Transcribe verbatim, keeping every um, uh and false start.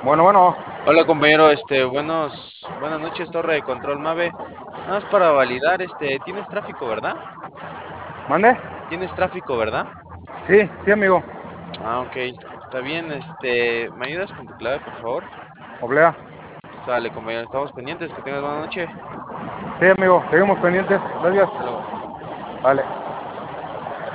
Bueno, bueno, Hola compañero, este, buenos, buenas noches, Torre de Control Mave. Nada más para validar, este, tienes tráfico, ¿verdad? ¿mande? Tienes tráfico, ¿verdad? Sí, sí, amigo. Ah, ok, está bien, este, ¿me ayudas con tu clave, por favor? Oblea. Sale, compañero, estamos pendientes, que tengas buena noche. Sí, amigo, seguimos pendientes. Gracias. Hasta luego. Vale.